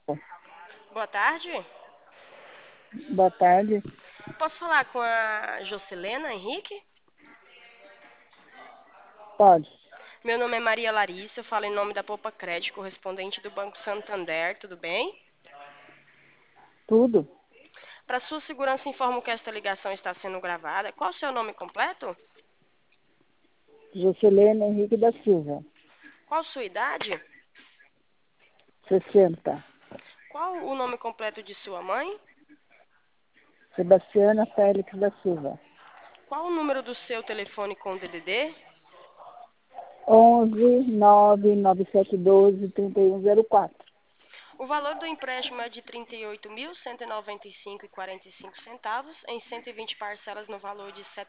Boa tarde. Boa tarde. Posso falar com a Jocelena Henrique? Pode. Meu nome é Maria Larissa, eu falo em nome da Poupa Crédito, correspondente do Banco Santander, tudo bem? Tudo. Para sua segurança, informo que esta ligação está sendo gravada. Qual o seu nome completo? Juscelena Henrique da Silva. Qual sua idade? 60. Qual o nome completo de sua mãe? Sebastiana Félix da Silva. Qual o número do seu telefone com DDD? 11 99712 3104. O valor do empréstimo é de R$ 38.195,45 em 120 parcelas no valor de R$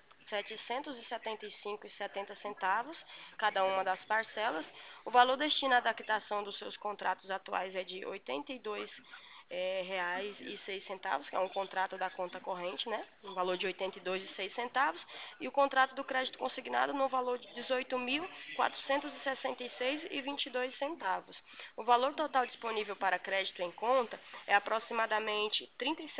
775,70, cada uma das parcelas. O valor destinado à quitação dos seus contratos atuais é de R$ 82 reais e 6 centavos, que é um contrato da conta corrente, né? No valor de R$ 82,06, e o contrato do crédito consignado no valor de R$ 18.466,22. O valor total disponível para crédito em conta é aproximadamente R$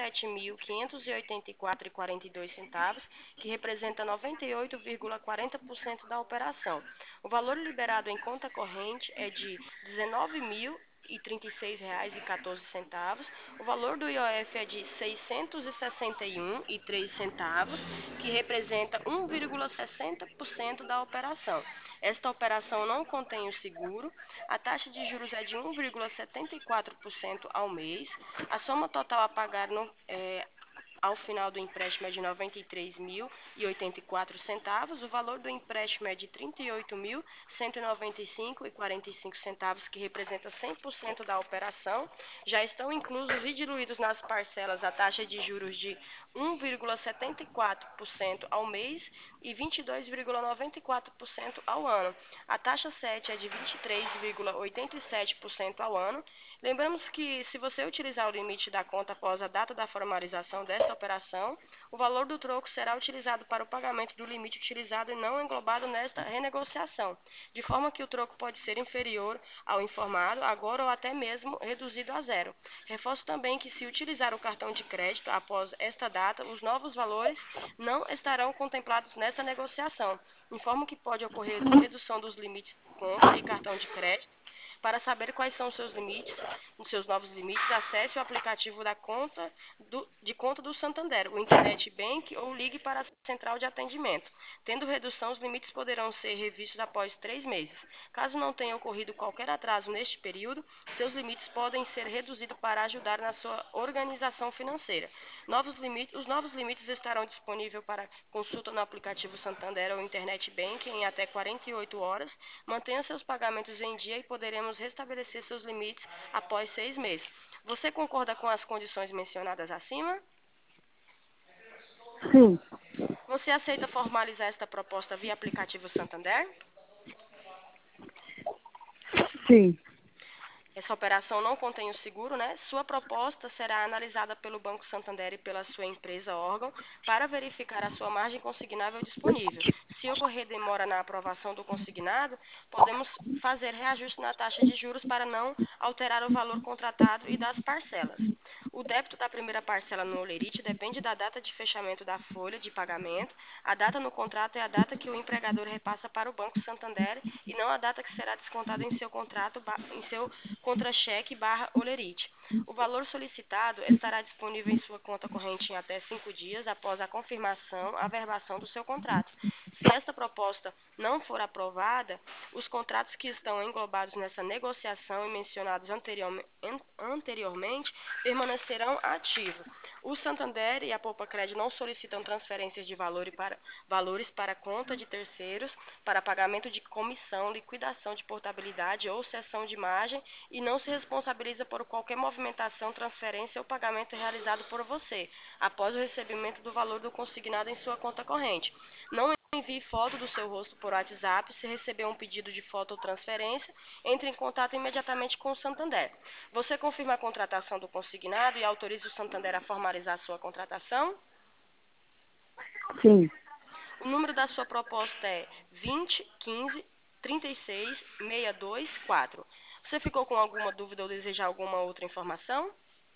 37.584,42, que representa 98,40% da operação. O valor liberado em conta corrente é de R$ 19.036,14. O valor do IOF é de R$ 661,03, que representa 1,60% da operação. Esta operação não contém o seguro. A taxa de juros é de 1,74% ao mês. A soma total a pagar ao final do empréstimo é de R$ 93.084. O valor do empréstimo é de R$ 38.195,45, que representa 100% da operação. Já estão inclusos e diluídos nas parcelas a taxa de juros de 1,74% ao mês e 22,94% ao ano. A taxa 7 é de 23,87% ao ano. Lembramos que, se você utilizar o limite da conta após a data da formalização desta operação, o valor do troco será utilizado para o pagamento do limite utilizado e não englobado nesta renegociação, de forma que o troco pode ser inferior ao informado agora ou até mesmo reduzido a zero. Reforço também que, se utilizar o cartão de crédito após esta data, os novos valores não estarão contemplados nesta negociação. Informo que pode ocorrer redução dos limites de conta e cartão de crédito. Para saber quais são os seus novos limites, acesse o aplicativo de conta do Santander, o Internet Bank, ou ligue para a central de atendimento. Tendo redução, os limites poderão ser revistos após 3 meses. Caso não tenha ocorrido qualquer atraso neste período, seus limites podem ser reduzidos para ajudar na sua organização financeira. Os novos limites estarão disponíveis para consulta no aplicativo Santander ou Internet Bank em até 48 horas. Mantenha seus pagamentos em dia e poderemos restabelecer seus limites após 6 meses. Você concorda com as condições mencionadas acima? Sim. Você aceita formalizar esta proposta via aplicativo Santander? Sim. Essa operação não contém o seguro, né? Sua proposta será analisada pelo Banco Santander e pela sua empresa órgão para verificar a sua margem consignável disponível. Se ocorrer demora na aprovação do consignado, podemos fazer reajuste na taxa de juros para não alterar o valor contratado e das parcelas. O débito da primeira parcela no Olerite depende da data de fechamento da folha de pagamento. A data no contrato é a data que o empregador repassa para o Banco Santander e não a data que será descontada em seu contra-cheque barra Olerite. O valor solicitado estará disponível em sua conta corrente em até 5 dias após a confirmação, averbação do seu contrato. Se esta proposta não for aprovada, os contratos que estão englobados nessa negociação e mencionados anteriormente permanecerão ativos. O Santander e a Poupa Crédito não solicitam transferências de valores para conta de terceiros, para pagamento de comissão, liquidação de portabilidade ou cessão de margem, e não se responsabiliza por qualquer movimentação, transferência ou pagamento realizado por você, após o recebimento do valor do consignado em sua conta corrente. Não envie foto do seu rosto por WhatsApp. Se receber um pedido de foto ou transferência, entre em contato imediatamente com o Santander. Você confirma a contratação do consignado e autoriza o Santander a formalizar sua contratação? Sim. O número da sua proposta é 2015 36624. Você ficou com alguma dúvida ou deseja alguma outra informação?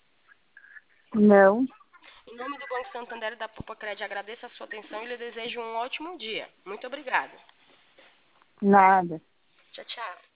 Não, Em nome do Banco Santander e da Popocred, agradeço a sua atenção e lhe desejo um ótimo dia. Muito obrigada. nada. Tchau, tchau.